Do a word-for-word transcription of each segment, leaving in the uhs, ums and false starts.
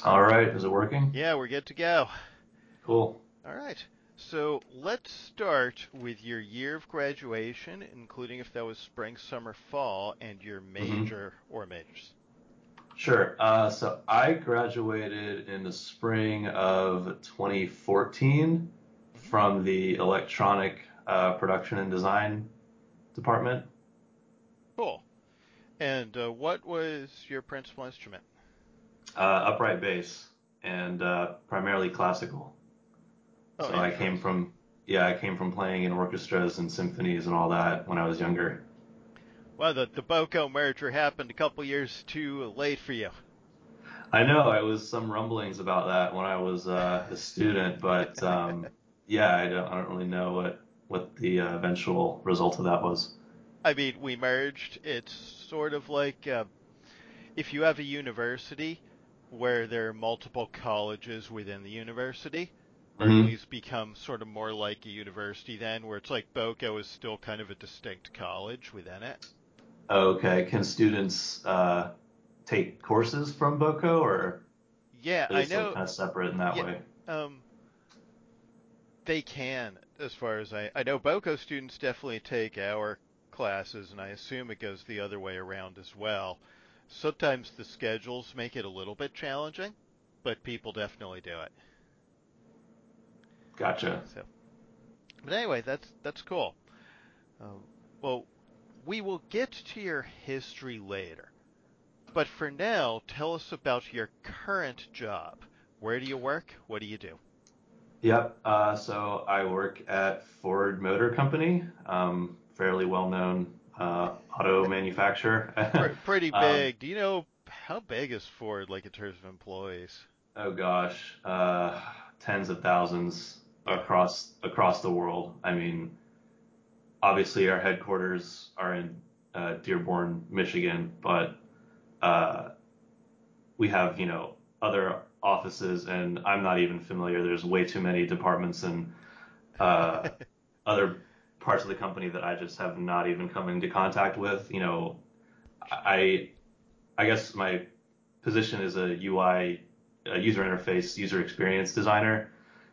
All right, is it working? Yeah, we're good to go. Cool. All right. So let's start with your year of graduation, including if that was spring, summer, fall, and your hmm major or majors. Sure. Uh, so I graduated in the spring of twenty fourteen Hmm. from the electronic uh, production and design department, Cool. And uh, what was your principal instrument? uh, upright bass, and uh, primarily classical. Oh, So I came interesting. from, yeah, I came from playing in orchestras and symphonies and all that when I was younger. Well, the the Boco merger happened a couple years too late for you. I know it was some rumblings about that when I was uh, a student, but um, yeah, I don't, I don't really know what what the uh, eventual result of that was. I mean, we merged. It's sort of like uh, if you have a university where there are multiple colleges within the university, hmm Berkeley's become sort of more like a university then, where it's like Boco is still kind of a distinct college within it. Okay, can students uh, take courses from Boco, or Yeah, are they I still know. kind of separate in that Yeah, way? um, they can, as far as I I know. Boco students definitely take our classes, and I assume it goes the other way around as well. Sometimes the schedules make it a little bit challenging, but people definitely do it. Gotcha. So, but anyway, that's that's cool. Um, well, we will get to your history later. But for now, tell us about your current job. Where do you work? What do you do? Yep. Uh, so I work at Ford Motor Company, um, fairly well-known uh, auto manufacturer. Pretty um, big. Do you know how big is Ford, like in terms of employees? Oh gosh, uh, tens of thousands Yeah. across across the world. I mean, obviously our headquarters are in uh, Dearborn, Michigan, but uh, we have, you know, other offices, and I'm not even familiar. There's way too many departments and uh, other parts of the company that I just have not even come into contact with. You know, I I guess my position is a U I, a user interface, user experience designer.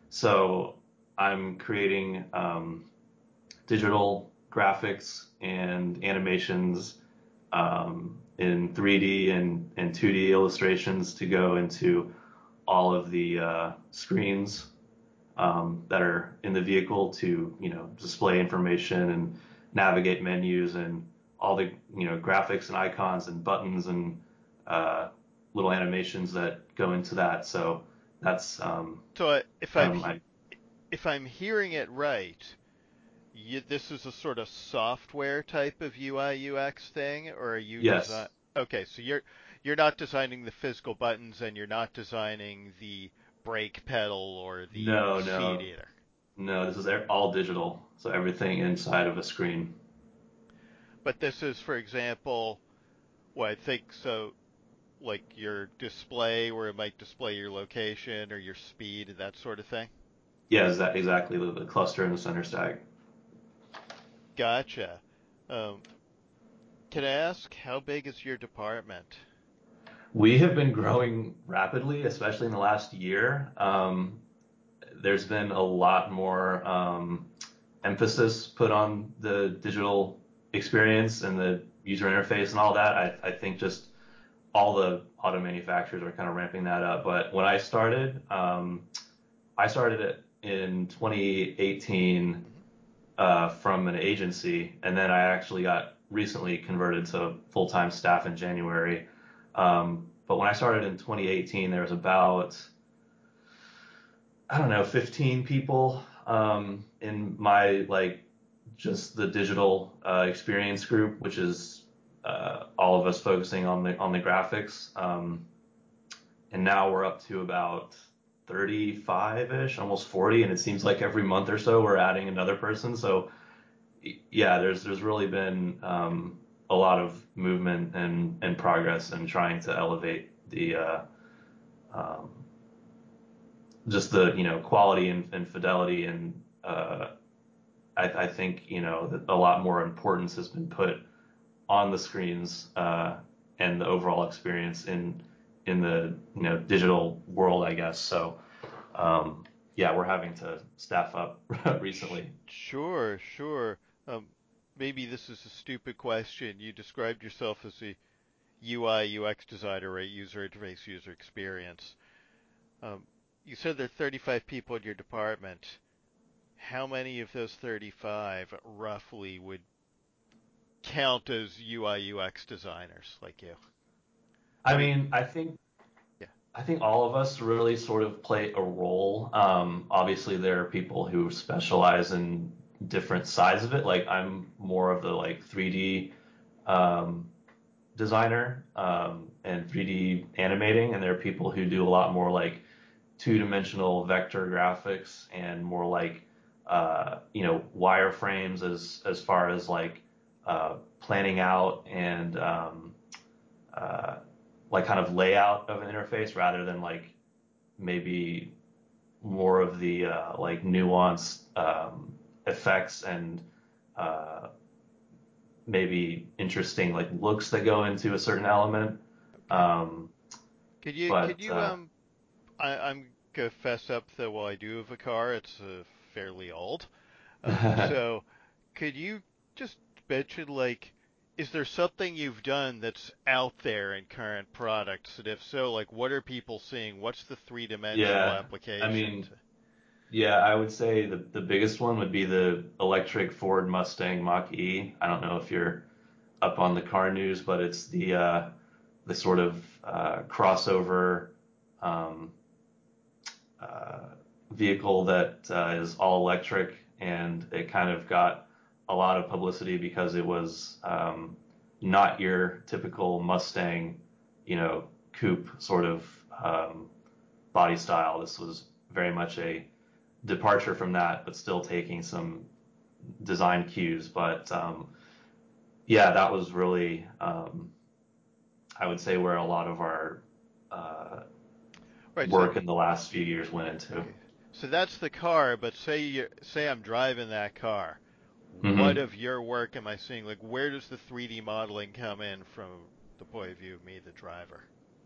So I'm creating um, digital graphics and animations um, in three D and, and two D illustrations to go into all of the uh, screens um, that are in the vehicle to, you know, display information and navigate menus and all the, you know, graphics and icons and buttons and uh, little animations that go into that. So that's um, So uh, if kind I'm of my if I'm hearing it right, you, this is a sort of software type of U I U X thing, or are you design? yes. Okay, so you're you're not designing the physical buttons, and you're not designing the brake pedal or the No, seat no, either. no. This is all digital. So everything inside of a screen. But this is, for example, what I think so, like your display where it might display your location or your speed, that sort of thing. Yeah, is that exactly the, the cluster and the center stack. Gotcha. Um, can I ask how big is your department? We have been growing rapidly, especially in the last year. Um, there's been a lot more um, emphasis put on the digital experience and the user interface and all that. I, I think just all the auto manufacturers are kind of ramping that up. But when I started, um, I started it in twenty eighteen Hmm. uh, from an agency, and then I actually got recently converted to full time staff in January. Um, but when I started in twenty eighteen, there was about I don't know fifteen people um, in my like just the digital uh, experience group, which is uh, all of us focusing on the on the graphics. Um, and now we're up to about thirty-five-ish, almost forty, and it seems like every month or so we're adding another person. So yeah, there's there's really been um, a lot of movement and and progress in trying to elevate the uh, um, just the you know quality and, and fidelity and uh, I, I think you know that a lot more importance has been put on the screens uh, and the overall experience in in the you know digital world, I guess. So um, yeah, we're having to staff up recently. Sure, sure. Um, maybe this is a stupid question. You described yourself as a U I U X designer, right? User interface, user experience. Um, you said there are thirty-five people in your department. How many of those thirty-five roughly would count as U I U X designers like you? I I mean, mean, I think yeah. I think all of us really sort of play a role. Um, obviously, there are people who specialize in different sides of it. Like I'm more of the like three D um, designer um, and three D animating, and there are people who do a lot more like two-dimensional vector graphics and more like uh, you know wireframes as as far as like uh, planning out and um, uh, like kind of layout of an interface rather than like maybe more of the uh, like nuanced um, effects and uh, maybe interesting like looks that go into a certain element. Okay. Um, Could you could but you uh, um I, I'm gonna fess up that while I do have a car, it's uh, fairly old. Um, so could you just mention like, is there something you've done that's out there in current products? And if so, like, what are people seeing? What's the three-dimensional yeah, I application? mean, To, yeah, I would say the the biggest one would be the electric Ford Mustang Mach-E. I don't know if you're up on the car news, but it's the uh, the sort of uh, crossover um, uh, vehicle that uh, is all electric, and it kind of got a lot of publicity because it was um, not your typical Mustang, you know, coupe sort of um, body style. This was very much a departure from that, but still taking some design cues. But um, yeah, that was really, um, I would say, where a lot of our uh, right. So work in the last few years went into. okay. So that's the car, but say you say I'm driving that car. What Hmm. of your work am I seeing? Like, where does the three D modeling come in from the point of view of me, the driver?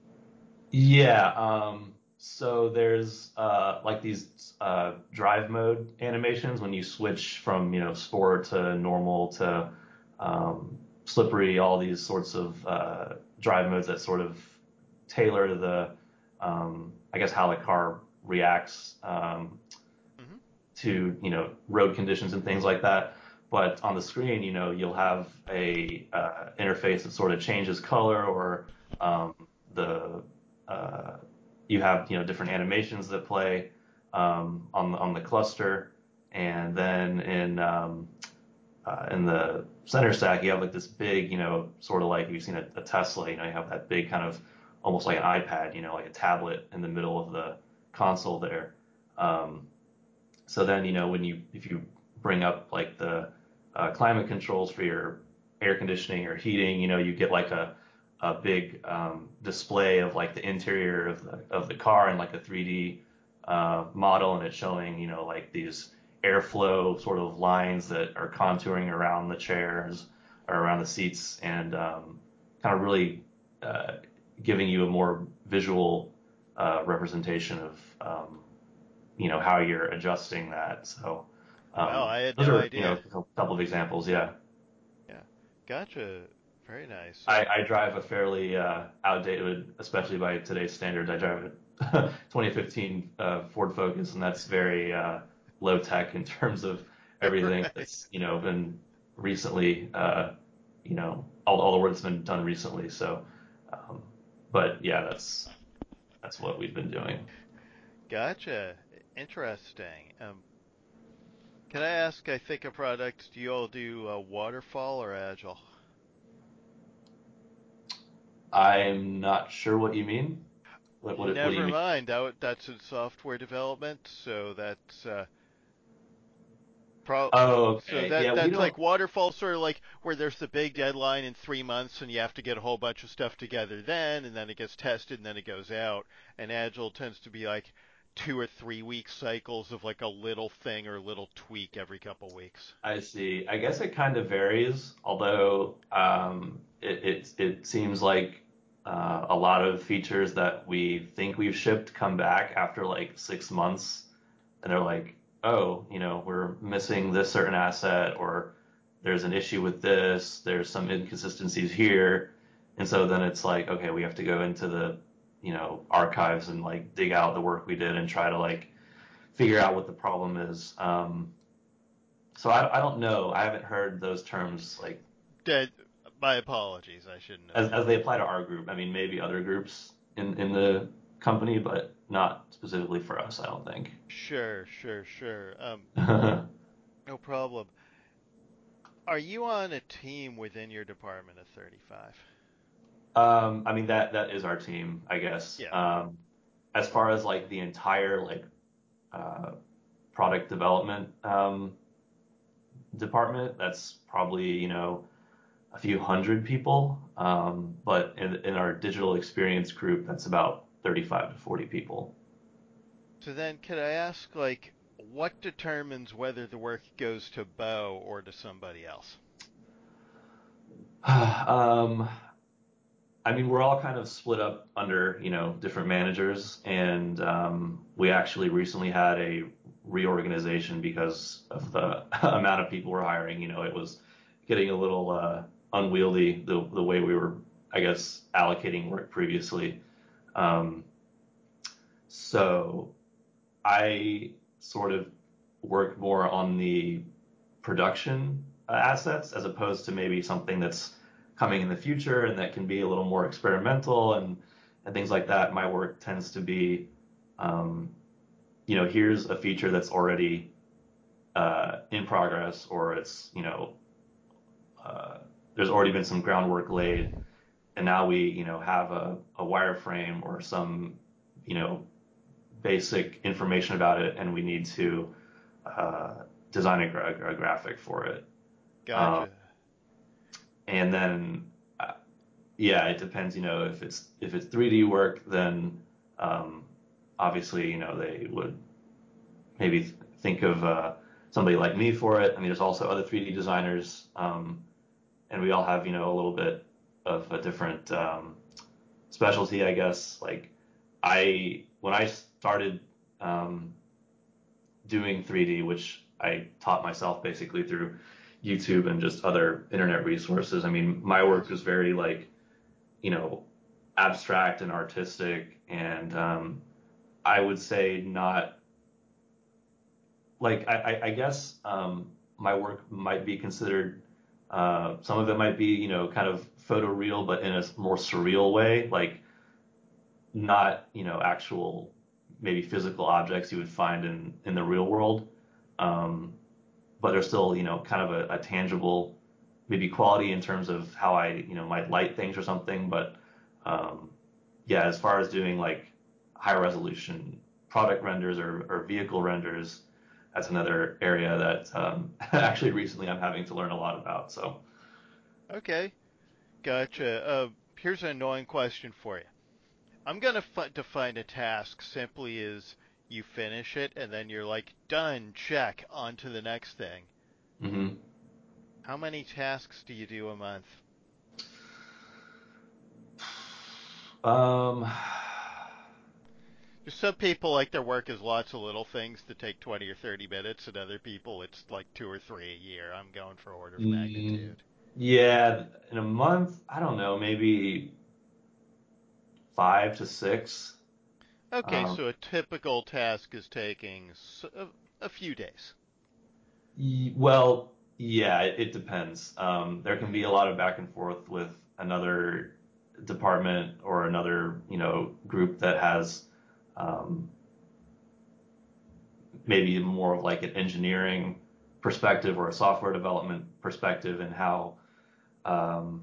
Yeah. Um, so there's uh, like these uh, drive mode animations when you switch from you know sport to normal to um, slippery, all these sorts of uh, drive modes that sort of tailor to the um, I guess how the car reacts um, Hmm. to you know road conditions and things like that. But on the screen, you know, you'll have a uh, interface that sort of changes color or um, the uh, you have you know different animations that play um, on the, on the cluster, and then in um, uh, in the center stack you have like this big you know sort of like you've seen a, a Tesla, you know, you have that big kind of almost like an iPad, you know, like a tablet in the middle of the console there. Um, so then, you know, when you if you bring up like the uh, climate controls for your air conditioning or heating, you know, you get like a a big um, display of like the interior of the of the car and like a three D uh, model, and it's showing, you know, like these airflow sort of lines that are contouring around the chairs or around the seats, and um, kind of really uh, giving you a more visual uh, representation of um, you know how you're adjusting that. So Wow, um, I had those no are you know idea. a couple of examples. Yeah, Yeah, gotcha. Very nice. I, Um, I drive a fairly uh, outdated, especially by today's standards. I drive a twenty fifteen uh, Ford Focus, and that's very uh, low tech in terms of everything right. that's you know been recently, uh, you know, all, all the work that's been done recently. So, um, but yeah, that's that's what we've been doing. Gotcha. Interesting. Um, can I ask? I think a product. Do you all do uh, waterfall or agile? I'm not sure what you mean. What what what do you Never mean? mind. That, that's in software development, so that's uh, Pro Oh, so okay. that Yeah, we that's don't. like waterfall, sort of like where there's the big deadline in three months, and you have to get a whole bunch of stuff together then, and then it gets tested, and then it goes out. And Agile tends to be like two or three week cycles of like a little thing or a little tweak every couple weeks. I see. I guess it kind of varies, although um, it, it it seems like Uh, a lot of features that we think we've shipped come back after like six months, and they're like, oh, you know, we're missing this certain asset, or there's an issue with this, there's some inconsistencies here, and so then it's like, okay, we have to go into the, you know, archives and like dig out the work we did and try to like figure out what the problem is. Um, so I, I don't know. I haven't heard those terms like Dead. My apologies. I shouldn't have. as as they apply to our group. I mean, maybe other groups in in the company, but not specifically for us, I don't think. Sure, sure, sure. Um, no problem. Are you on a team within your department of thirty-five? Um, I mean that that is our team, I guess. Yeah. Um, as far as like the entire like uh, product development um, department, that's probably, you know, a few hundred people. Um, but in, in our digital experience group, that's about thirty-five to forty people. So then, could I ask, like, what determines whether the work goes to Bo or to somebody else? um, I mean, we're all kind of split up under, you know, different managers, and um, we actually recently had a reorganization because of the amount of people we're hiring. You know, it was getting a little uh, unwieldy the the way we were, I guess, allocating work previously. Um, so I sort of work more on the production uh, assets as opposed to maybe something that's coming in the future and that can be a little more experimental and and things like that. My work tends to be, um, you know, here's a feature that's already uh, in progress, or it's, you know, uh, there's already been some groundwork laid, and now we, you know, have a, a wireframe or some, you know, basic information about it, and we need to uh, design a, gra- a graphic for it. Um, Gotcha. and then, uh, yeah, it depends. You know, if it's if it's three D work, then um, obviously, you know, they would maybe think of uh, somebody like me for it. I mean, there's also other three D designers, um, and we all have, you know, a little bit of a different um, specialty, I guess. Like I, when I started um, doing three D, which I taught myself basically through YouTube and just other internet resources. I mean, my work Nice. was very like, you know, abstract and artistic, and um, I would say not like I, I, I guess um, my work might be considered. Uh, some of it might be, you know, kind of photoreal, but in a more surreal way, like not, you know, actual maybe physical objects you would find in in the real world. Um, but there's still, you know, kind of a, a tangible maybe quality in terms of how I, you know, might light things or something. But um, yeah, as far as doing like high resolution product renders or, or vehicle renders, that's another area that um, actually recently I'm having to learn a lot about. So, Okay. Gotcha. Uh, here's an annoying question for you. I'm gonna f- define a task simply as you finish it and then you're like, done, check, on to the next thing. hmm How many tasks do you do a month? um, Just some people like their work as lots of little things that take twenty or thirty minutes, and other people it's like two or three a year. I'm going for order of mm, magnitude. yeah, in a month, I don't know, maybe five to six. Okay, Um, so a typical task is taking a, a few days. Y- Well, yeah, it, it depends. Um, there can be a lot of back and forth with another department or another, you know, group that has um, maybe more of like an engineering perspective or a software development perspective and how, um,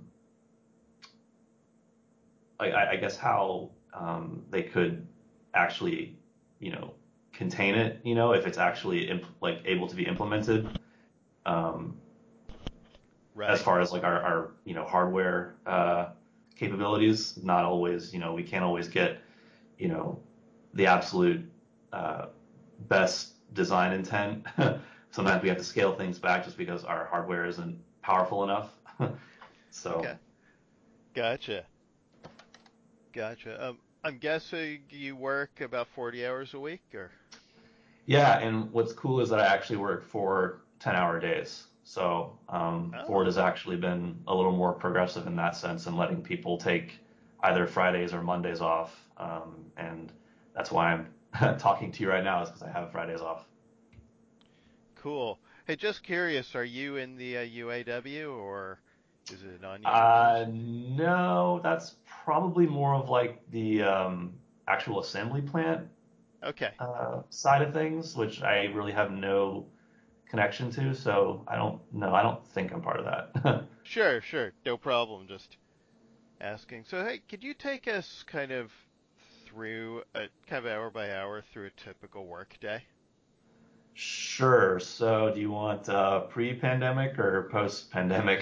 I, I I guess how um, they could actually, you know, contain it, you know, if it's actually imp like able to be implemented. Um, as Right. far as like our, our you know hardware uh, capabilities. Not always, you know, we can't always get you know the absolute uh, best design intent. Sometimes we have to scale things back just because our hardware isn't powerful enough. So Okay. Gotcha. Gotcha. Um, I'm guessing you work about forty hours a week, or? Yeah, and what's cool is that I actually work for ten hour days. So um, Ford Oh, has actually been a little more progressive in that sense and letting people take either Fridays or Mondays off. Um, and that's why I'm talking to you right now is because I have Fridays off. cool. Hey, just curious, are you in the uh, U A W or is it a non-union Uh, position? no, that's probably more of like the um, actual assembly plant Okay. uh, side of things, which I really have no connection to. So I don't know. I don't think I'm part of that. Sure, sure. No problem. Just asking. So, hey, could you take us kind of through a kind of hour by hour through a typical work day? Sure. So do you want uh, pre-pandemic or post-pandemic?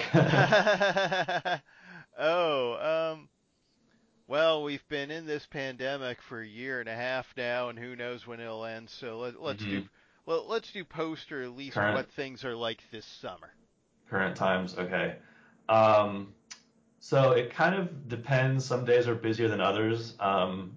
Oh, um, well, we've been in this pandemic for a year and a half now, and who knows when it'll end. So let, let's do hmm well, let's do post or at least Current what things are like this summer. current times. Okay. Um, so it kind of depends. Some days are busier than others. Um,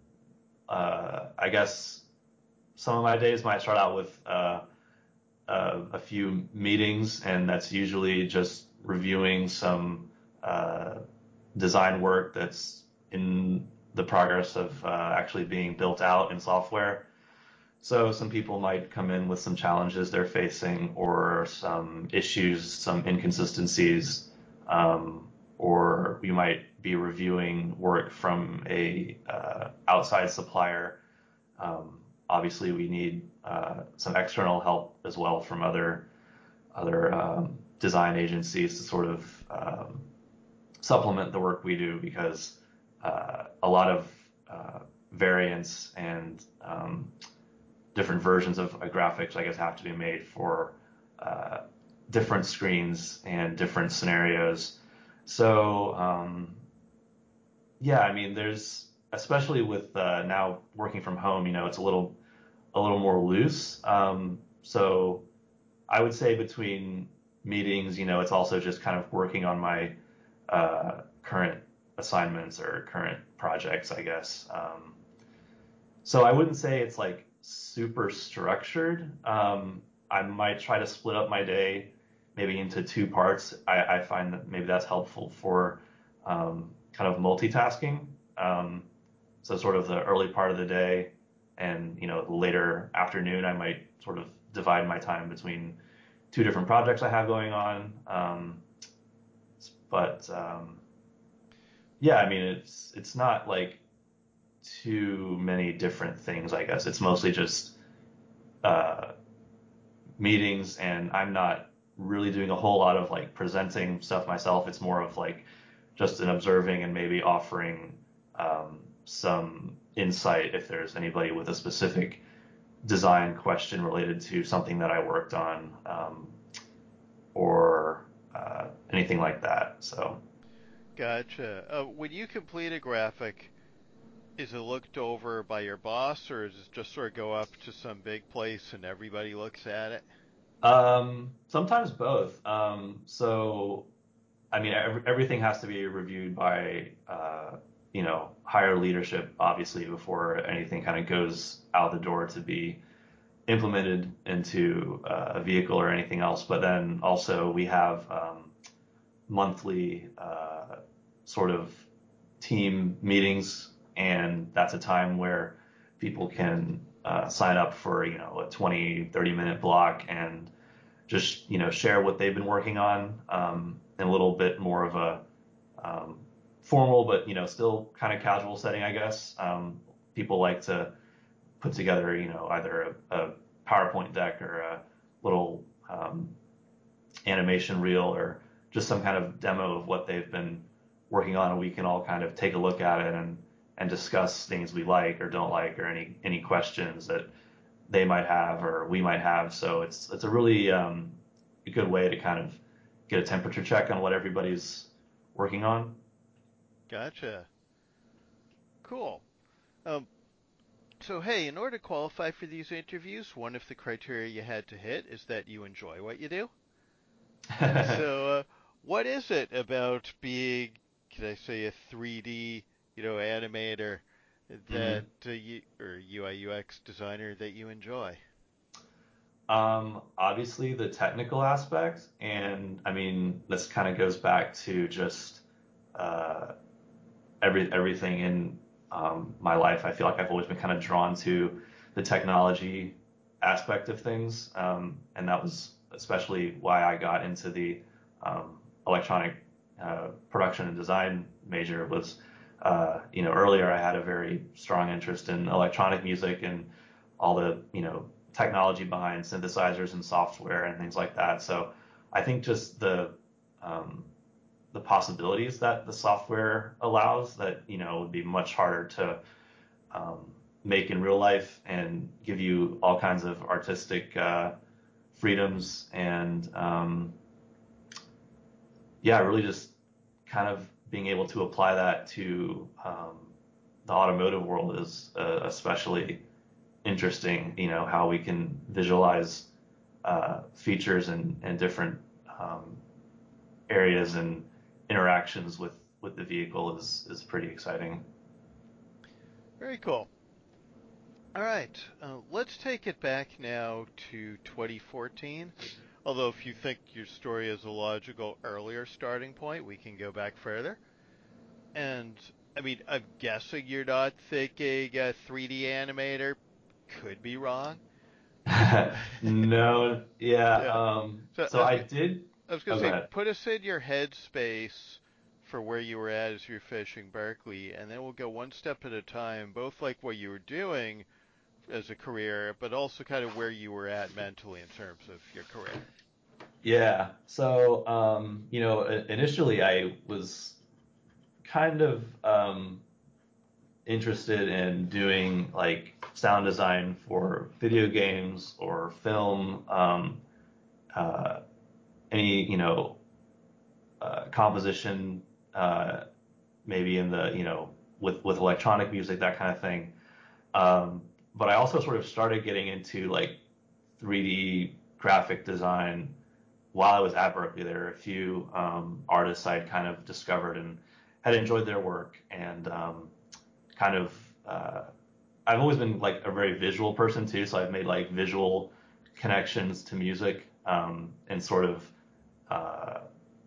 uh, I guess some of my days might start out with uh, uh, a few meetings, and that's usually just reviewing some uh, design work that's in the progress of uh, actually being built out in software. So some people might come in with some challenges they're facing or some issues, some inconsistencies, um, or we might be reviewing work from a uh, outside supplier. Um, Obviously, we need uh, some external help as well from other other um, design agencies to sort of um, supplement the work we do because uh, a lot of uh, variants and um, different versions of a graphics, I guess, have to be made for uh, different screens and different scenarios. So um, yeah, I mean, there's especially with uh, now working from home, you know, it's a little a little more loose. Um, so I would say between meetings, you know, it's also just kind of working on my uh, current assignments or current projects, I guess. Um, so I wouldn't say it's like super structured. Um, I might try to split up my day maybe into two parts. I, I find that maybe that's helpful for um, kind of multitasking. Um, so sort of the early part of the day and you know the later afternoon, I might sort of divide my time between two different projects I have going on. Um, but um, yeah, I mean it's it's not like too many different things. I guess it's mostly just uh, meetings, and I'm not really doing a whole lot of like presenting stuff myself. It's more of like just an observing and maybe offering um, some insight if there's anybody with a specific design question related to something that I worked on um, or uh, anything like that. So Gotcha. Uh, when you complete a graphic, is it looked over by your boss, or does it just sort of go up to some big place and everybody looks at it? um, sometimes both. Um, so I mean, every, everything has to be reviewed by, uh, you know, higher leadership, obviously, before anything kind of goes out the door to be implemented into uh, a vehicle or anything else. But then also we have um, monthly uh, sort of team meetings, and that's a time where people can uh, sign up for, you know, a twenty, thirty minute block and just you know share what they've been working on um, in a little bit more of a um, formal but you know still kind of casual setting, I guess. Um, people like to put together you know either a, a PowerPoint deck or a little um, animation reel or just some kind of demo of what they've been working on, and we can all kind of take a look at it and and discuss things we like or don't like or any any questions that they might have or we might have. So it's it's a really um, a good way to kind of get a temperature check on what everybody's working on. Gotcha. Cool. Um, so hey, in order to qualify for these interviews, one of the criteria you had to hit is that you enjoy what you do. So, uh, what is it about being, can I say, a three D you know, animator that Hmm. uh, you, or U I U X designer that you enjoy? Um, obviously the technical aspect, and I mean this kind of goes back to just uh, every everything in um, my life. I feel like I've always been kind of drawn to the technology aspect of things, um, and that was especially why I got into the um, electronic uh, production and design major. Was uh, you know earlier I had a very strong interest in electronic music and all the you know technology behind synthesizers and software and things like that. So I think just the um, the possibilities that the software allows that you know would be much harder to um, make in real life and give you all kinds of artistic uh, freedoms and um, yeah, really just kind of being able to apply that to um, the automotive world is uh, especially interesting. You know how we can visualize uh, features and, and different um, areas and interactions with with the vehicle is is pretty exciting. Very cool. All right, uh, let's take it back now to twenty fourteen. Although, if you think your story is a logical earlier starting point, we can go back further. And, I mean, I'm guessing you're not thinking a three D animator. Could be wrong. No, yeah. Yeah. Um, So I so was, I did. I was going Oh, to go say, ahead. put us in your headspace for where you were at as you're finishing Berkeley, and then we'll go one step at a time, both like what you were doing as a career, but also kind of where you were at mentally in terms of your career. Yeah. So um, you know, i- initially I was kind of um, interested in doing like sound design for video games or film, um, uh, any you know uh, composition, uh, maybe in the you know with with electronic music, that kind of thing. Um, but I also sort of started getting into like three D graphic design while I was at Berkeley. There were a few um, artists I'd kind of discovered and had enjoyed their work, and um, kind of uh, I've always been like a very visual person too, so I've made like visual connections to music, um, and sort of uh,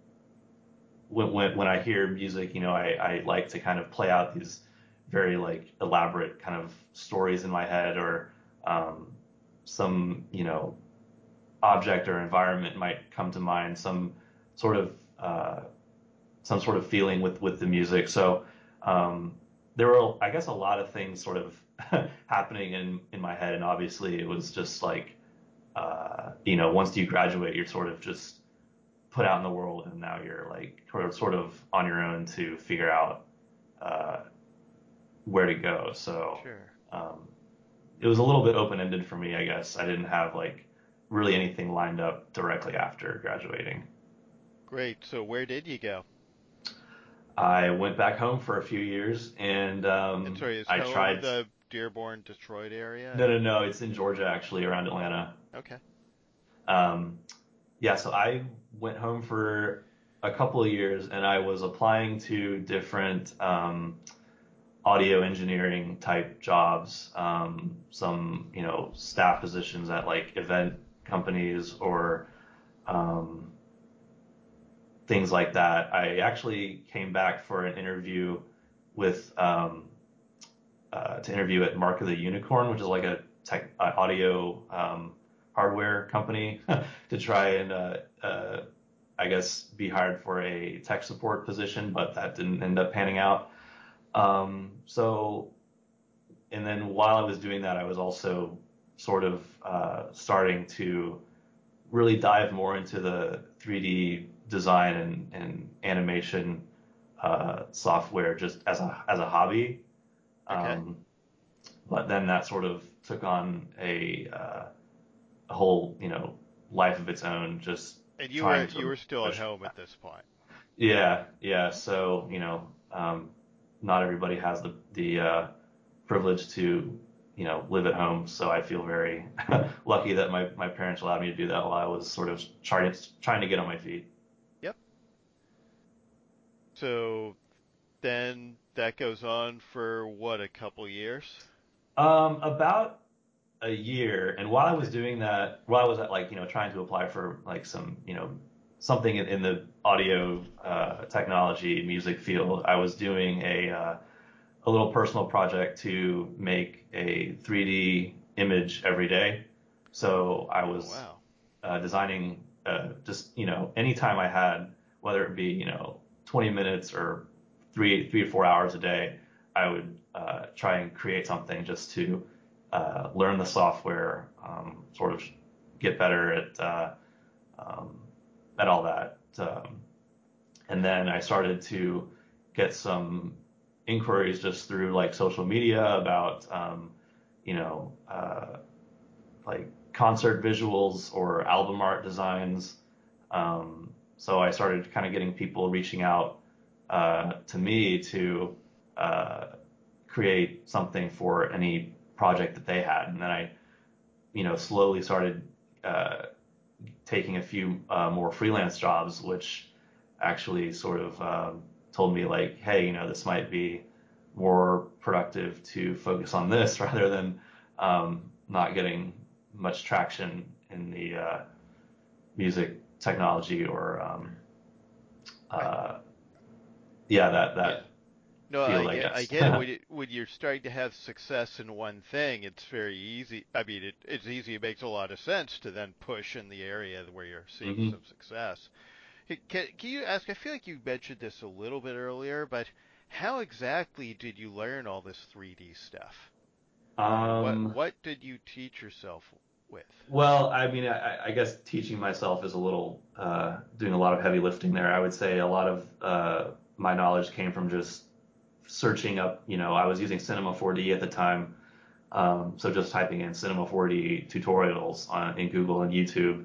when, when when I hear music, you know, I, I like to kind of play out these very like elaborate kind of stories in my head, or um, some you know object or environment might come to mind, some sort of uh, some sort of feeling with with the music. So um, there were, I guess, a lot of things sort of happening in in my head, and obviously it was just like uh, you know once you graduate, you're sort of just put out in the world, and now you're like sort of sort of on your own to figure out uh, where to go. So Sure. um, it was a little bit open ended for me, I guess. I didn't have like really anything lined up directly after graduating. Great. So where did you go? I went back home for a few years, and And um, sorry, is I home tried. the Dearborn, Detroit area? No, Or? no, no. It's in Georgia, actually, around Atlanta. Okay. Um, yeah, so I went home for a couple of years, and I was applying to different um, audio engineering type jobs, um, some you know staff positions at like event companies or um, things like that. I actually came back for an interview with um, uh, to interview at Mark of the Unicorn, which is like a tech uh, audio um, hardware company, to try and uh, uh, I guess be hired for a tech support position, but that didn't end up panning out. Um, so and then while I was doing that, I was also sort of uh, starting to really dive more into the three D design and, and animation uh, software just as a as a hobby. Okay. Um, but then that sort of took on a, uh, a whole you know life of its own, just And you were trying you to were still at push. home at this point. Yeah, yeah. So you know, um, not everybody has the the uh, privilege to you know live at home. So I feel very lucky that my my parents allowed me to do that while I was sort of trying to trying to get on my feet. Yep. So then that goes on for what, a couple years? Um, about a year, and while I was Okay. doing that, while I was at like you know trying to apply for like some you know something in, in the audio uh, technology music field, I was doing a uh, a little personal project to make a three D image every day. So I Oh was wow. uh, designing uh, just you know anytime I had, whether it be you know twenty minutes or three three to four hours a day, I would uh, try and create something just to uh, learn the software, um, sort of get better at uh, um, at all that. Um, and then I started to get some inquiries just through like social media about um, you know uh, like concert visuals or album art designs. Um, so I started kind of getting people reaching out uh, to me to uh, create something for any project that they had, and then I, you know, slowly started uh, taking a few uh, more freelance jobs, which actually sort of um, told me like, hey, you know, this might be more productive to focus on this rather than um, not getting much traction in the uh, music technology or um, I, uh, yeah, that yeah. that No, I field, I get I guess. get it. When, it. when you're starting to have success in one thing, it's very easy. I mean, it, it's easy. It makes a lot of sense to then push in the area where you're seeing hmm some success. Hey, Can, can you ask? I feel like you mentioned this a little bit earlier, but how exactly did you learn all this three D stuff? I mean, what Um, what did you teach yourself with? well, I mean, I, I guess teaching myself is a little uh, doing a lot of heavy lifting there. I would say a lot of uh, my knowledge came from just searching up. You know, I was using Cinema four D at the time, um, so just typing in Cinema four D tutorials on in Google and YouTube,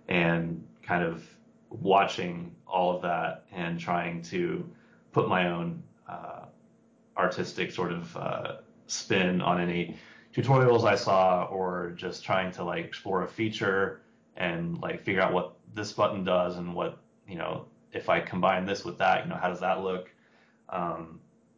and kind of watching all of that and trying to put my own uh, artistic sort of uh, spin on any tutorials I saw, or just trying to like explore a feature and like figure out what this button does and what, you know, if I combine this with that, you know, how does that look? Um,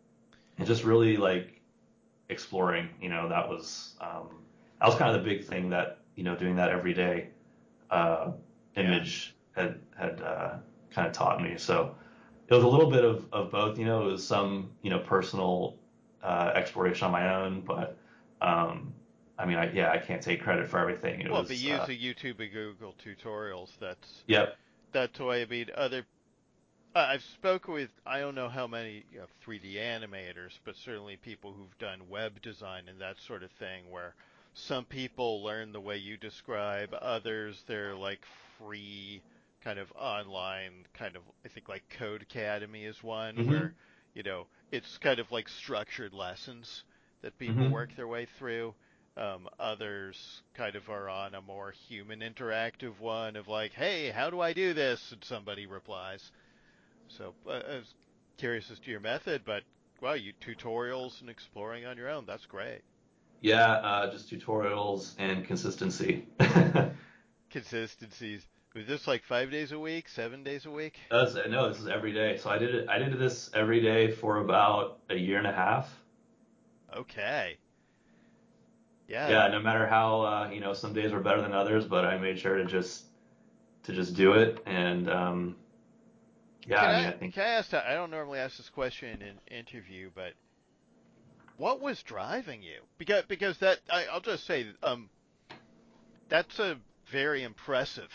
and just really like exploring, you know, that was um, that was kind of the big thing that, you know, doing that every day uh, Yeah. image had had uh, kind of taught me. So it was a little bit of, of both. You know, it was some, you know, personal uh, exploration on my own, but um, I mean, I, yeah, I can't take credit for everything. It Well, but was, uh, using YouTube and Google tutorials, that's yep. that's why I mean other. Uh, I've spoken with I don't know how many you know, three D animators, but certainly people who've done web design and that sort of thing, where some people learn the way you describe, others they're like free kind of online kind of I think like Code Academy is one hmm where you know it's kind of like structured lessons that people hmm work their way through. Um, others kind of are on a more human interactive one of like, hey, how do I do this? And somebody replies. So uh, I was curious as to your method, but wow, you tutorials and exploring on your own. That's great. Yeah, uh, just tutorials and consistency. Consistencies. Was this like five days a week, seven days a week? That's, no, this is every day. So I did it. I did this every day for about a year and a half. Okay. Yeah. Yeah, no matter how uh, you know, some days were better than others, but I made sure to just to just do it. And um, yeah, Can I mean, I I think can I ask? I don't normally ask this question in an interview, but what was driving you? Because because that I, I'll just say um that's a very impressive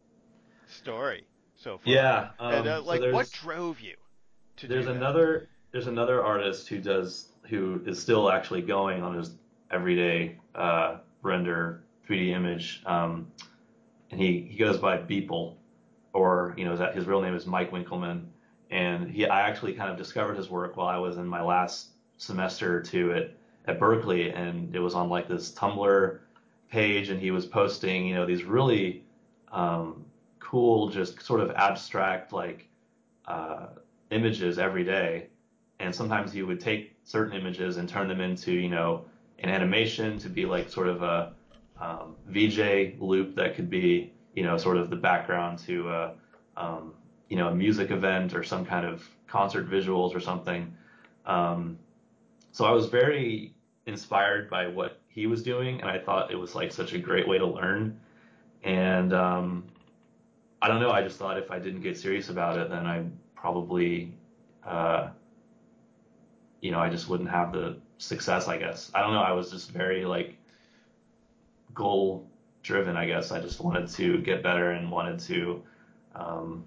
story so far. yeah. And uh, Um, so like, what there's drove you to there's do that? another there's another artist who does who is still actually going on his everyday uh, render three D image, um, and he he goes by Beeple, or you know that his real name is Mike Winkelman, and he I actually kind of discovered his work while I was in my last semester or two at at Berkeley, and it was on like this Tumblr page, and he was posting you know these really um, cool, just sort of abstract like uh, images every day, and sometimes he would take certain images and turn them into you know an animation to be like sort of a um, V J loop that could be you know sort of the background to a, um, you know a music event or some kind of concert visuals or something. Um, so I was very inspired by what he was doing, and I thought it was like such a great way to learn. And um, I don't know, I just thought if I didn't get serious about it, then I probably, uh, you know, I just wouldn't have the success, I guess. I don't know, I was just very like goal driven, I guess. I just wanted to get better and wanted to, um,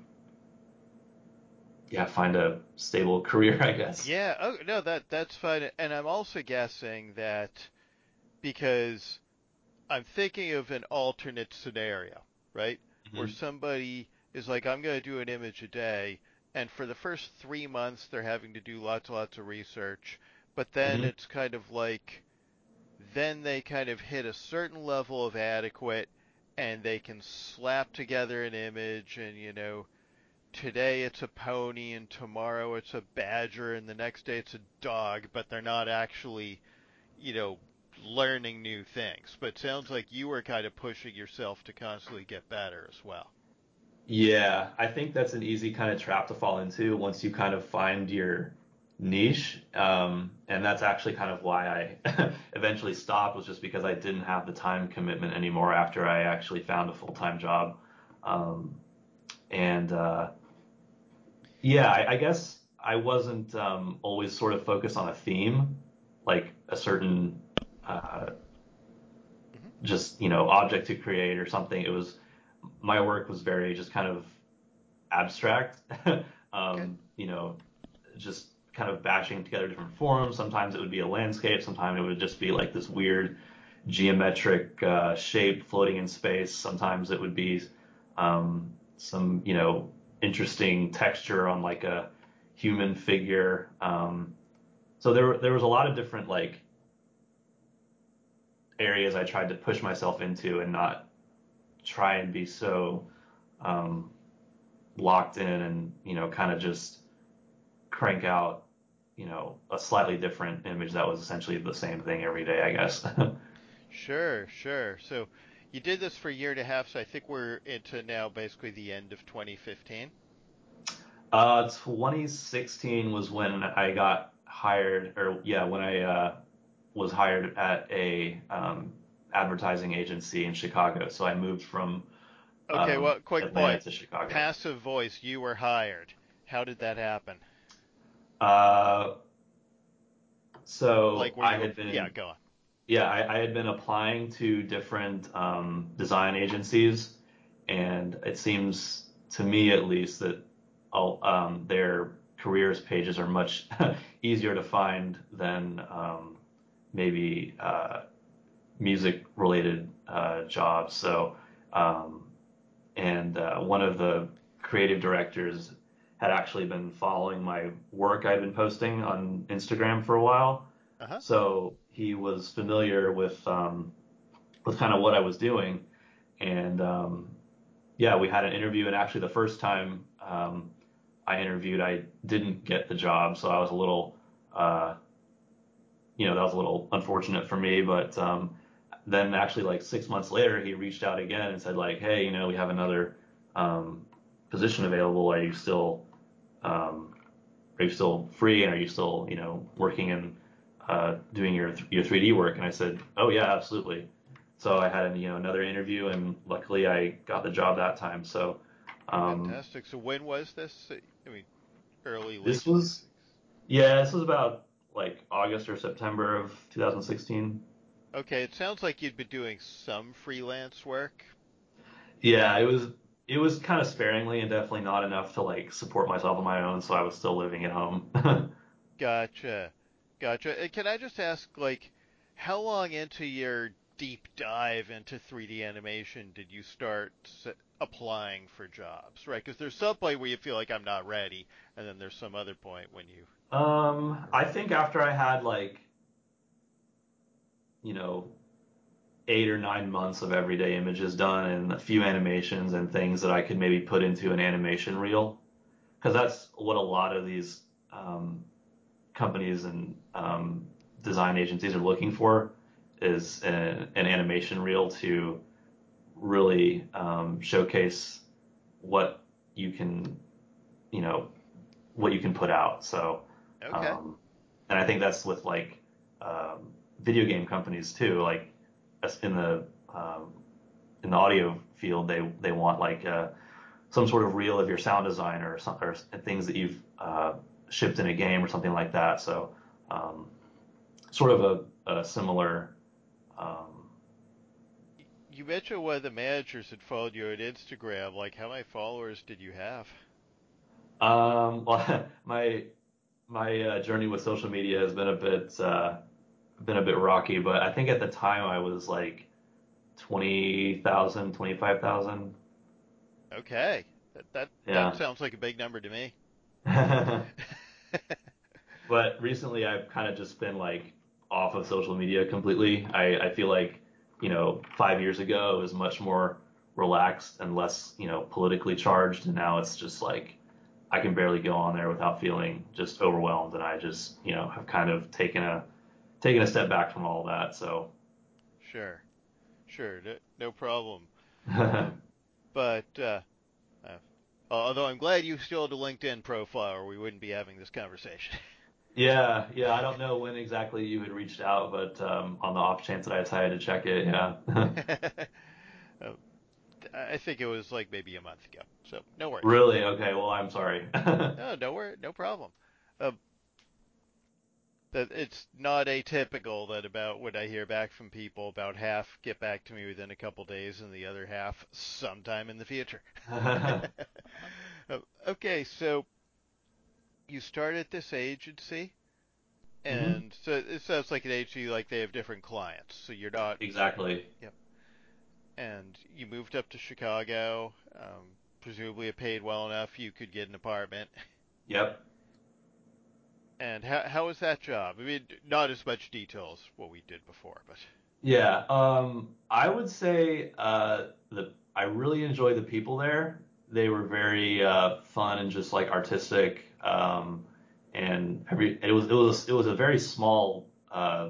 yeah, find a stable career, I guess. Yeah. Oh no, that that's fine. And I'm also guessing that because I'm thinking of an alternate scenario, right? Where Hmm. somebody is like, I'm going to do an image a day, and for the first three months they're having to do lots and lots of research, but then Hmm. it's kind of like, then they kind of hit a certain level of adequate, and they can slap together an image, and you know, today it's a pony, and tomorrow it's a badger, and the next day it's a dog, but they're not actually you know, learning new things. But it sounds like you were kind of pushing yourself to constantly get better as well. Yeah, I think that's an easy kind of trap to fall into once you kind of find your niche. Um, and that's actually kind of why I eventually stopped, was just because I didn't have the time commitment anymore after I actually found a full-time job. Um, and uh, yeah, I, I guess I wasn't um, always sort of focused on a theme, like a certain uh, Hmm. just, you know, object to create or something. It was, my work was very just kind of abstract, Okay. um, you know, just kind of bashing together different forms. Sometimes it would be a landscape. Sometimes it would just be like this weird geometric uh, shape floating in space. Sometimes it would be um, some, you know, interesting texture on like a human figure. Um, so there, there was a lot of different like areas I tried to push myself into and not try and be so um, locked in and, you know, kind of just crank out, you know, a slightly different image that was essentially the same thing every day, I guess. Sure, sure. So you did this for a year and a half, so I think we're into now basically the end of twenty fifteen. uh, twenty sixteen was when I got hired, or yeah, when I uh, was hired at a um, advertising agency in Chicago. So I moved from Okay, um, well, quick Atlanta point. to Chicago. Passive voice, you were hired. How did that happen? Uh, so Like, were I you, a, had yeah, been go on. Yeah, I, I had been applying to different um, design agencies, and it seems to me at least that all, um, their careers pages are much easier to find than um, maybe uh, music related uh, jobs. So, um, and uh, one of the creative directors had actually been following my work I'd been posting on Instagram for a while. Uh-huh. So he was familiar with um, with kind of what I was doing, and um, yeah, we had an interview. And actually, the first time um, I interviewed, I didn't get the job, so I was a little, uh, you know, that was a little unfortunate for me. But um, then actually, like six months later, he reached out again and said like, hey, you know, we have another um, position available. Are you still um, are you still free, and are you still, you know, working and uh, doing your your three D work? And I said, oh yeah, absolutely. So I had, you know, another interview, and luckily I got the job that time. So um, Fantastic. So when was this? I mean, early, late this was, twenty-six. yeah, this was about like August or September of two thousand sixteen. Okay, it sounds like you'd been doing some freelance work. Yeah, it was it was kind of sparingly and definitely not enough to like support myself on my own. So I was still living at home. Gotcha. Gotcha. And can I just ask, like, how long into your deep dive into three D animation did you start s- applying for jobs, right? Because there's some point where you feel like I'm not ready, and then there's some other point when you um, are I ready. think after I had like, you know, eight or nine months of everyday images done and a few animations and things that I could maybe put into an animation reel. Because that's what a lot of these um, companies and um, design agencies are looking for, is an, an animation reel to really um, showcase what you can, you know, what you can put out. So, Okay. um, and I think that's with like um, video game companies too. Like in the um, in the audio field, they they want like uh, some sort of reel of your sound design or some or things that you've uh, shipped in a game or something like that. So um, sort of a, a similar. Um, You mentioned one of the managers had followed you on Instagram. Like, how many followers did you have? um, well, my my uh, journey with social media has been a bit uh, been a bit rocky, but I think at the time I was like twenty thousand, twenty-five thousand. Okay, that that that Yeah. sounds like a big number to me. But recently I've kind of just been like off of social media completely. I, I feel like, you know, five years ago it was much more relaxed and less, you know, politically charged. And now it's just like I can barely go on there without feeling just overwhelmed. And I just, you know, have kind of taken a taken a step back from all that. So Sure, sure, no, no problem. Um, but uh, uh, although I'm glad you still had a LinkedIn profile, or we wouldn't be having this conversation. yeah, yeah, I don't know when exactly you had reached out, but um, on the off chance that I decided to check it, yeah. Uh, I think it was like maybe a month ago, so no worries. Really? Okay, well, I'm sorry. No, no worry, no problem. Uh, that it's not atypical that about when I hear back from people, about half get back to me within a couple days, and the other half sometime in the future. Uh, okay, so you started this agency, hmm and so it sounds like an agency like they have different clients. So you're not, Exactly. yep. And you moved up to Chicago. Um, presumably, it paid well enough you could get an apartment. Yep. And how how was that job? I mean, not as much detail as what we did before, but Yeah. Um, I would say uh, the I really enjoyed the people there. They were very uh, fun and just like artistic. Um, and every it was it was it was a very small uh,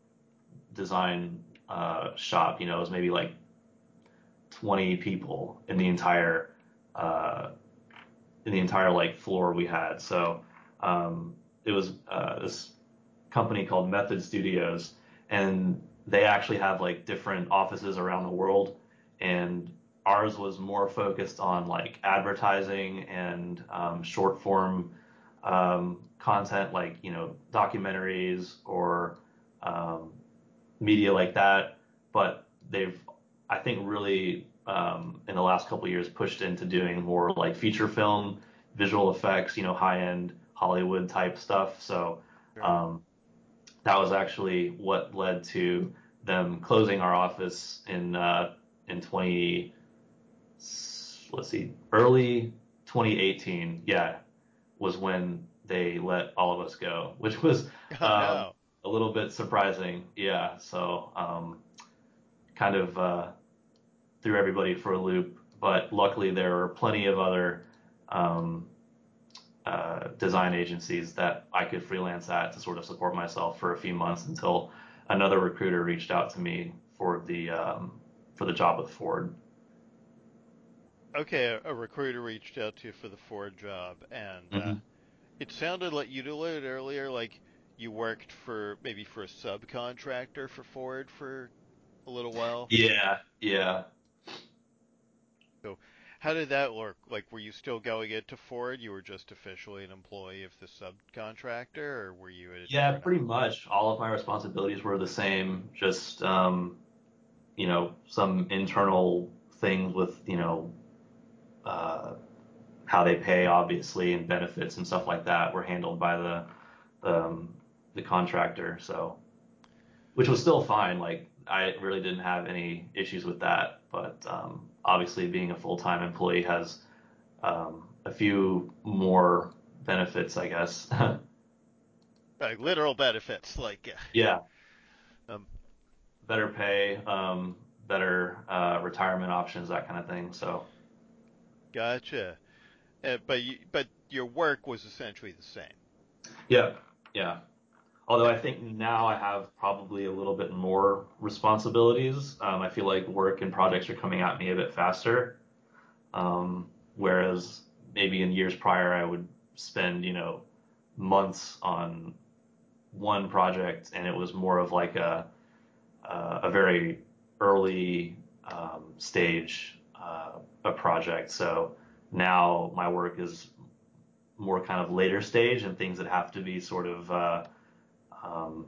design uh, shop. You know, it was maybe like twenty people in the entire uh, in the entire like floor we had. So um, it was uh, this company called Method Studios, and they actually have like different offices around the world, and ours was more focused on like advertising and um, short form um, content, like you know documentaries or um, media like that. But they've, I think, really um, in the last couple of years pushed into doing more like feature film, visual effects, you know, high end Hollywood type stuff. So sure. um, that was actually what led to them closing our office in uh, in twenty let's see early twenty eighteen. Yeah, was when they let all of us go, which was Oh um, no. a little bit surprising. Yeah, so um, kind of uh, threw everybody for a loop. But luckily, there were plenty of other um, uh, design agencies that I could freelance at to sort of support myself for a few months until another recruiter reached out to me for the um, for the job with Ford. Okay, a, a recruiter reached out to you for the Ford job, and uh, hmm it sounded like you alluded earlier, like you worked for maybe for a subcontractor for Ford for a little while. Yeah, yeah, So, how did that work? Like, were you still going into Ford? You were just officially an employee of the subcontractor, or were you at a yeah. different? Pretty much all of my responsibilities were the same. Just um, you know, some internal things with you know uh, how they pay, obviously, and benefits and stuff like that were handled by the um, the contractor. So which was still fine. Like I really didn't have any issues with that. But um, obviously, being a full time employee has um, a few more benefits, I guess. Like literal benefits, like Yeah, uh, um, better pay, um, better uh, retirement options, that kind of thing. So gotcha. Uh, but you, but your work was essentially the same. yeah, yeah. Although Okay. I think now I have probably a little bit more responsibilities. Um, I feel like work and projects are coming at me a bit faster. Um, whereas maybe in years prior, I would spend, you know, months on one project, and it was more of like a uh, a very early um, stage uh, a project. So now my work is more kind of later stage and things that have to be sort of uh, um,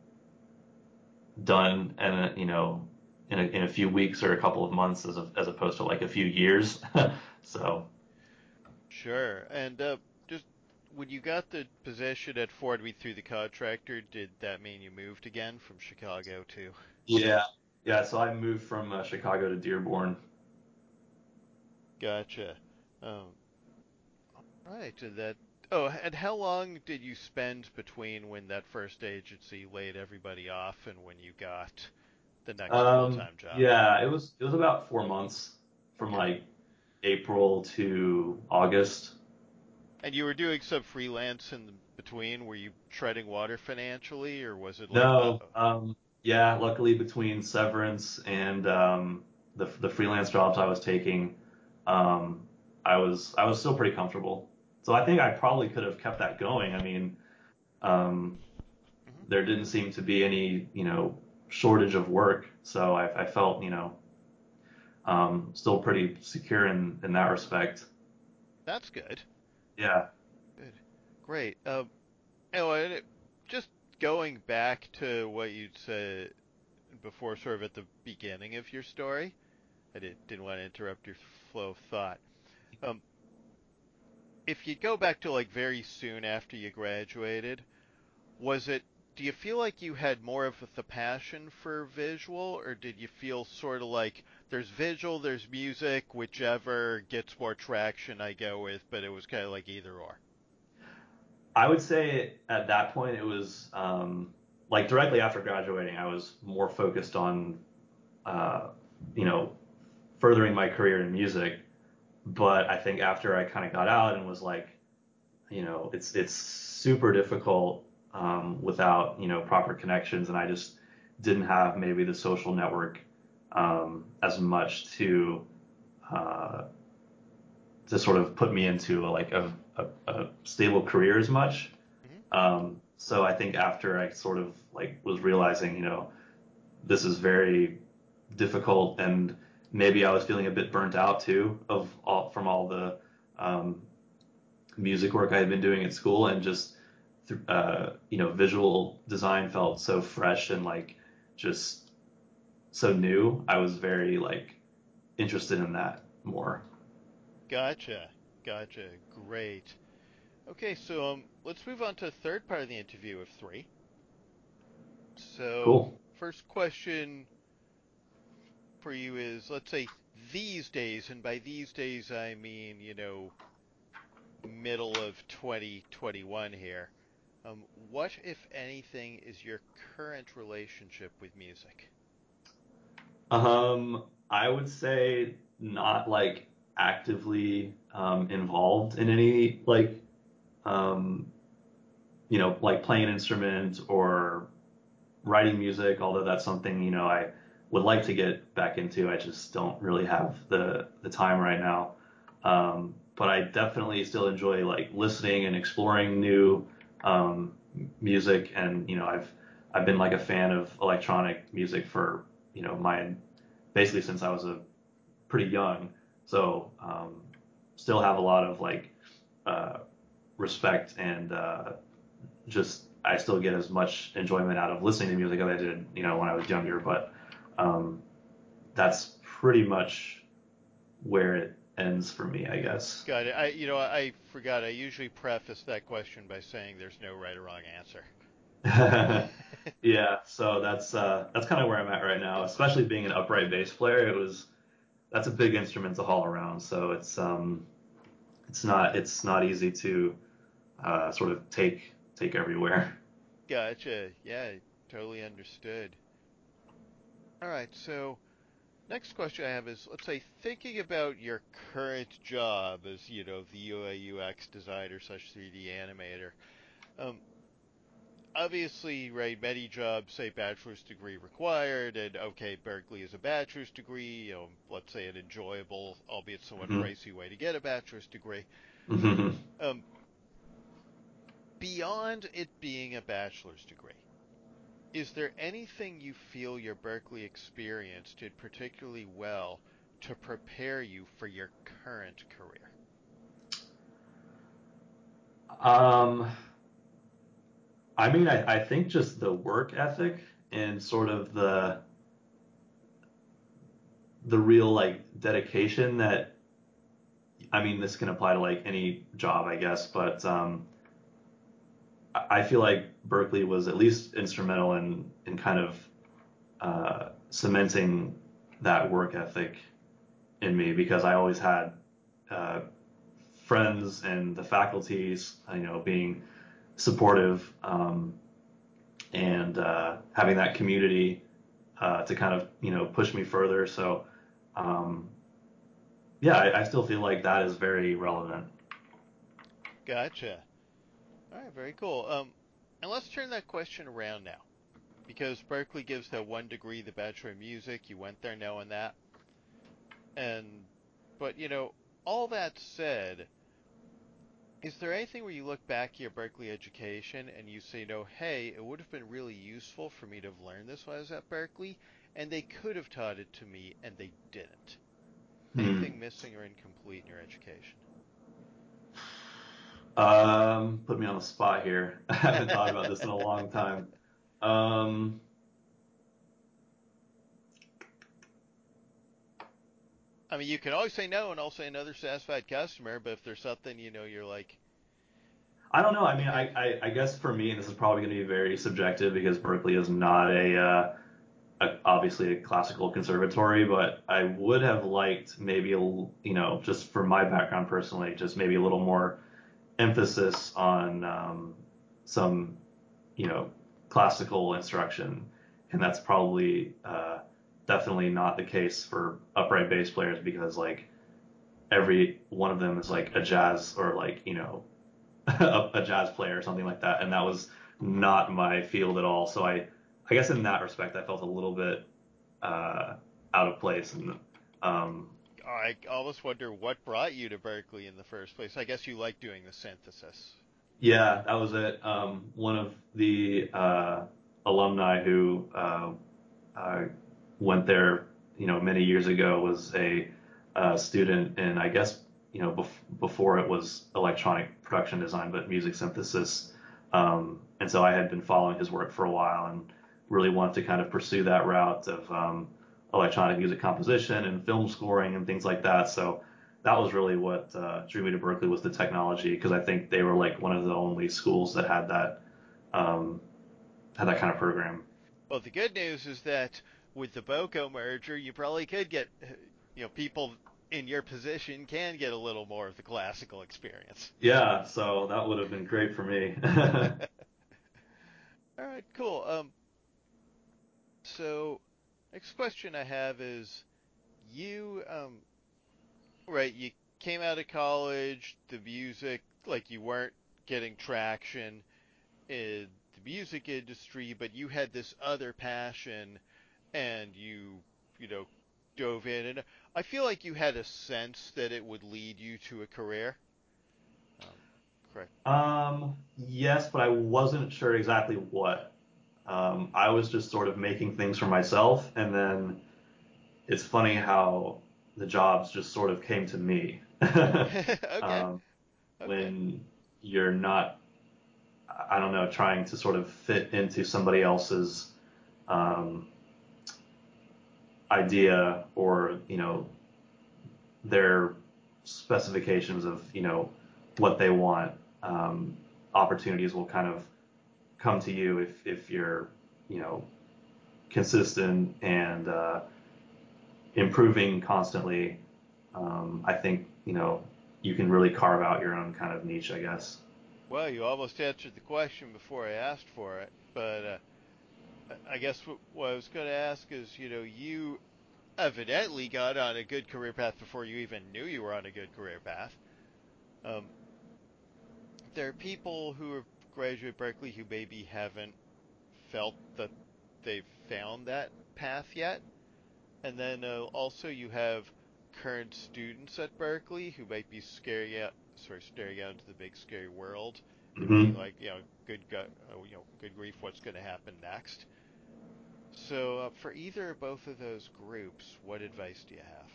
done and you know in a, in a few weeks or a couple of months as a, as opposed to like a few years. So Sure. And uh, just when you got the position at Ford Wheat through the contractor, did that mean you moved again from Chicago to? yeah, yeah. So I moved from uh, Chicago to Dearborn. Gotcha. Um, right. And that. Oh, and how long did you spend between when that first agency laid everybody off and when you got the next Um, full-time job? yeah, it was it was about four months from Okay. like April to August. And you were doing some freelance in the between. Were you treading water financially, or was it like, uh, No, um, yeah, luckily between Severance and um, the the freelance jobs I was taking, um, I was I was still pretty comfortable. So I think I probably could have kept that going. I mean, um, mhm. there didn't seem to be any, you know, shortage of work, so I, I felt, you know, um, still pretty secure in in that respect. That's good. Yeah. Good. Great. Um, oh, and it, just going back to what you'd said before, sort of at the beginning of your story, I did, didn't want to interrupt your flow of thought. Um, if you go back to like very soon after you graduated, was it, do you feel like you had more of the passion for visual, or did you feel sort of like there's visual, there's music, whichever gets more traction I go with, but it was kind of like either or? I would say at that point it was um, like directly after graduating, I was more focused on uh, you know, furthering my career in music. But I think after I kind of got out and was like, you know, it's it's super difficult um, without you know proper connections, and I just didn't have maybe the social network um, as much to uh, to sort of put me into a, like a, a, a stable career as much. Hmm. Um, so I think after I sort of like was realizing, you know, this is very difficult, and maybe I was feeling a bit burnt out too of all from all the um, music work I had been doing at school, and just uh, you know visual design felt so fresh and like just so new. I was very like interested in that more. Gotcha. Gotcha. Great. Okay, so um, let's move on to the third part of the interview of three. So, Cool. first question for you is, let's say these days, and by these days I mean, you know, middle of twenty twenty-one here. Um, what, if anything, is your current relationship with music? Um, I would say not like actively um, involved in any like um, you know like playing an instrument or writing music, although that's something, you know, I would like to get back into. I just don't really have the the time right now. Um, but I definitely still enjoy like listening and exploring new um, music, and you know, I've I've been like a fan of electronic music for you know my basically since I was a pretty young. So um, still have a lot of like uh, respect and uh, just I still get as much enjoyment out of listening to music as I did, you know, when I was younger. But um, that's pretty much where it ends for me, I guess. Got it. I, you know, I forgot. I usually preface that question by saying there's no right or wrong answer. Yeah, so that's uh, that's kind of where I'm at right now. Especially being an upright bass player, it was that's a big instrument to haul around. So it's um, it's not it's not easy to uh, sort of take take everywhere. Gotcha. Yeah, totally understood. All right, so next question I have is, let's say, thinking about your current job as, you know, the U I U X designer slash three D animator. Um, obviously, right, many jobs say bachelor's degree required, and okay, Berkeley is a bachelor's degree, you know, let's say an enjoyable, albeit somewhat Hmm. pricey way to get a bachelor's degree. Hmm. Um, beyond it being a bachelor's degree, is there anything you feel your Berkeley experience did particularly well to prepare you for your current career? Um, I mean, I, I think just the work ethic and sort of the the real like dedication that I mean, this can apply to like any job, I guess, but um, I feel like Berkeley was at least instrumental in in kind of uh, cementing that work ethic in me because I always had uh, friends and the faculties, you know, being supportive um, and uh, having that community uh, to kind of you know push me further. So um, yeah, I, I still feel like that is very relevant. Gotcha. All right, very cool. Um, and let's turn that question around now, because Berkeley gives that one degree, the Bachelor of Music. You went there knowing that, and but you know, all that said, is there anything where you look back at your Berkeley education and you say, no, hey, it would have been really useful for me to have learned this when I was at Berkeley, and they could have taught it to me, and they didn't? Hmm. Anything missing or incomplete in your education? Um, put me on the spot here. I haven't thought about this in a long time. Um, I mean, you can always say no and I'll say another satisfied customer, but if there's something, you know, you're like, I don't know. I mean, like I, I, I, I guess for me, and this is probably going to be very subjective because Berkeley is not a, uh, a obviously a classical conservatory, but I would have liked maybe a, l- you know, just for my background personally, just maybe a little more emphasis on um, some, you know, classical instruction, and that's probably uh, definitely not the case for upright bass players because like every one of them is like a jazz or like you know a, a jazz player or something like that, and that was not my field at all. So I, I guess in that respect, I felt a little bit uh, out of place. And um, I almost wonder what brought you to Berkeley in the first place. I guess you like doing the synthesis. yeah, that was it. Um, one of the uh, alumni who uh, uh, went there, you know, many years ago was a uh, student in, I guess, you know, bef- before it was electronic production design, but music synthesis. Um, and so I had been following his work for a while and really wanted to kind of pursue that route of um, electronic music composition and film scoring and things like that. So that was really what uh, drew me to Berkeley was the technology because I think they were like one of the only schools that had that um, had that kind of program. Well, the good news is that with the BOCO merger, you probably could get, you know, people in your position can get a little more of the classical experience. Yeah, so that would have been great for me. All right, cool. Um, so next question I have is you, um, right, you came out of college, the music, like you weren't getting traction in the music industry, but you had this other passion and you, you know, dove in. And I feel like you had a sense that it would lead you to a career. Um, correct. Um, yes, but I wasn't sure exactly what. Um, I was just sort of making things for myself, and then it's funny how the jobs just sort of came to me. Okay. um, Okay. when you're not, I don't know, trying to sort of fit into somebody else's um, idea or, you know, their specifications of, you know, what they want. Um, opportunities will kind of come to you if if you're you know consistent and uh, improving constantly. Um, I think you know you can really carve out your own kind of niche, I guess. Well, you almost answered the question before I asked for it, but uh, I guess what, what I was going to ask is, you know, you evidently got on a good career path before you even knew you were on a good career path. Um, there are people who have graduated Berkeley who maybe haven't felt that they've found that path yet. And then uh, also you have current students at Berkeley who might be scary out, sorry, staring out into the big scary world thinking Hmm. like, you know, good, gu- uh, you know, good grief, what's going to happen next? So uh, for either or both of those groups, what advice do you have?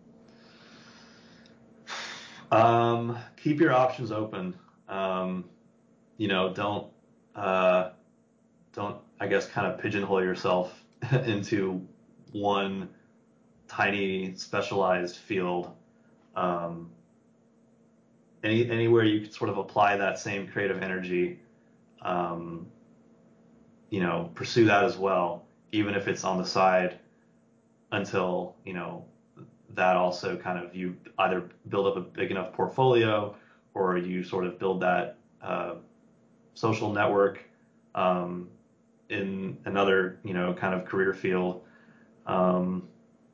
Um, keep your options open. Um, you know, don't uh, don't I guess kind of pigeonhole yourself into one tiny specialized field. Um, any anywhere you could sort of apply that same creative energy, um, you know, pursue that as well, even if it's on the side until, you know, that also kind of you either build up a big enough portfolio or you sort of build that uh, social network um, in another, you know, kind of career field. Um,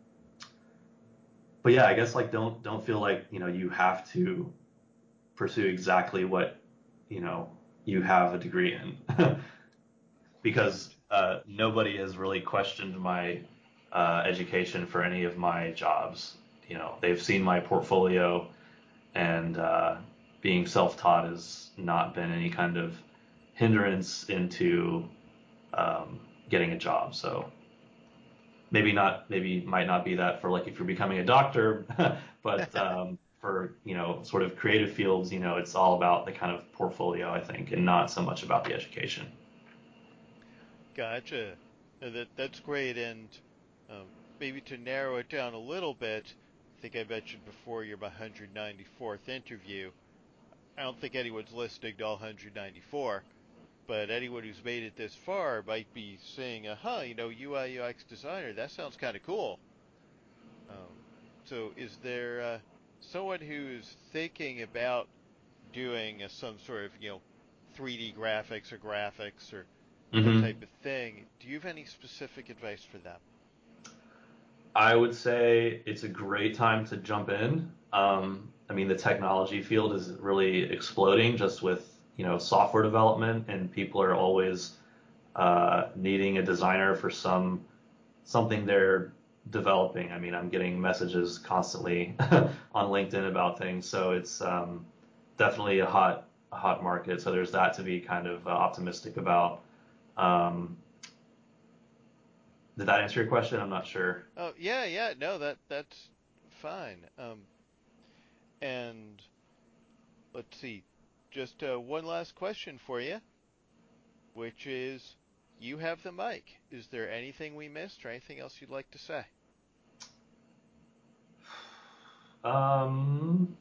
but yeah, I guess like don't don't feel like, you know, you have to pursue exactly what, you know, you have a degree in. Because Gotcha. uh, nobody has really questioned my uh, education for any of my jobs. You know, they've seen my portfolio, and uh, being self-taught has not been any kind of hindrance into um, getting a job. So maybe not, maybe might not be that for like if you're becoming a doctor, but um, for, you know, sort of creative fields, you know, it's all about the kind of portfolio, I think, and not so much about the education. Gotcha. Uh, That that's great. And um, maybe to narrow it down a little bit, I think I mentioned before you're my one hundred ninety-fourth interview. I don't think anyone's listening to all one hundred ninety-four, but anyone who's made it this far might be saying, "Huh, you know, U I U X designer. That sounds kind of cool." Um, so, is there uh, someone who's thinking about doing uh, some sort of, you know, three D graphics or graphics or that Hmm. type of thing? Do you have any specific advice for them? I would say it's a great time to jump in. Um, I mean, the technology field is really exploding just with, you know, software development, and people are always uh, needing a designer for some something they're developing. I mean, I'm getting messages constantly on LinkedIn about things, so it's um, definitely a hot a hot market. So there's that to be kind of uh, optimistic about. Um, did that answer your question? I'm not sure. Oh, yeah, yeah, no, that that's fine. Um, and let's see, just uh, one last question for you, which is, you have the mic. Is there anything we missed or anything else you'd like to say? Um,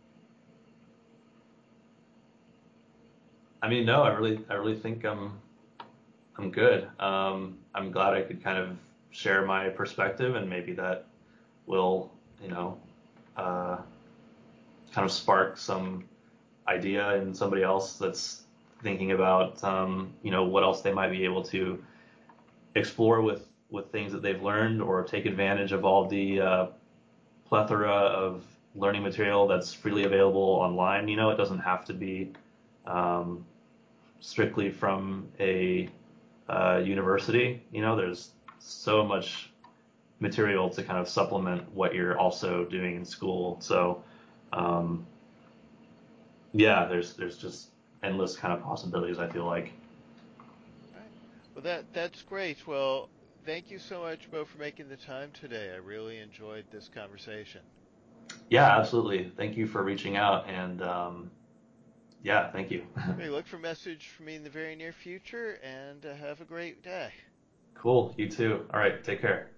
I mean, no, I really, I really think I'm, I'm good. Um, I'm glad I could kind of share my perspective, and maybe that will, you know, uh, kind of spark some idea in somebody else that's thinking about, um, you know, what else they might be able to explore with with things that they've learned, or take advantage of all the uh, plethora of learning material that's freely available online. You know, it doesn't have to be um, strictly from a uh, university. You know, there's so much material to kind of supplement what you're also doing in school. So, um, yeah, there's there's just endless kind of possibilities, I feel like. All right. Well, that that's great. Well, thank you so much, Mo, for making the time today. I really enjoyed this conversation. Yeah, absolutely. Thank you for reaching out, and um, yeah, thank you. Hey, look for a message from me in the very near future, and uh, have a great day. Cool. You too. All right. Take care.